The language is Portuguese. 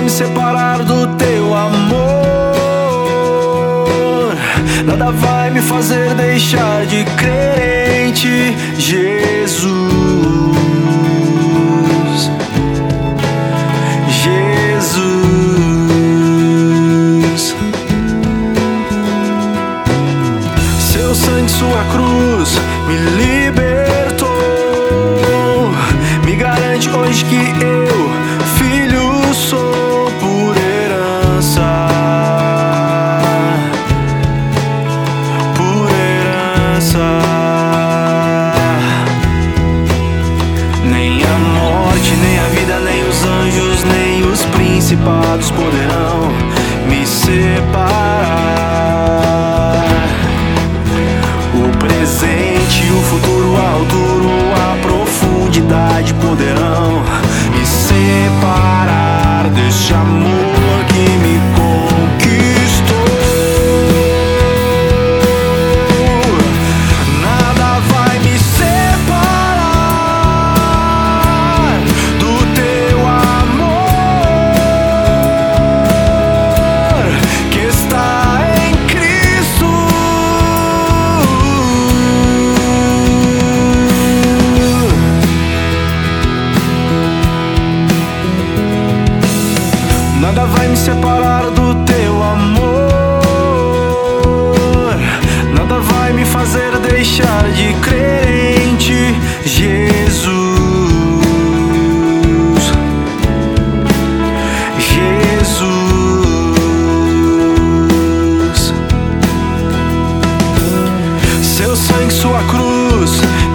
me separar do teu amor. Nada vai me fazer deixar de crer em ti, Jesus. Jesus. Seu sangue, sua cruz me libertou. Me garante hoje que eu, filho, sou por herança. Por herança. Nem a morte, nem a vida, nem os anjos, nem os principados poderão me separar. O presente, o futuro, a altura, a profundidade poderão me separar deste amor que me conquistou. Nada vai me separar do teu amor que está em Cristo. Nada vai me separar do teu amor. Nada vai me fazer deixar de crer em ti, Jesus. Jesus. Seu sangue, sua cruz